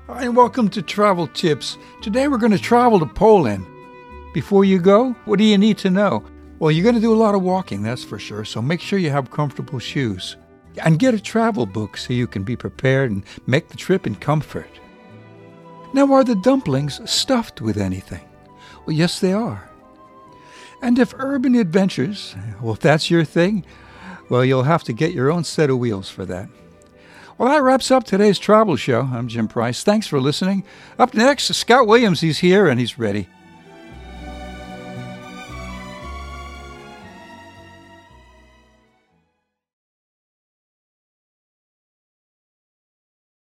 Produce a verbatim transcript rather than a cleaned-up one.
Hi, and welcome to Travel Tips. Today we're going to travel to Poland. Before you go, what do you need to know? Well, you're going to do a lot of walking, that's for sure, so make sure you have comfortable shoes. And get a travel book so you can be prepared and make the trip in comfort. Now, are the dumplings stuffed with anything? Well, yes, they are. And if urban adventures, well, if that's your thing, well, you'll have to get your own set of wheels for that. Well, that wraps up today's travel show. I'm Jim Price. Thanks for listening. Up next, Scott Williams. He's here and he's ready.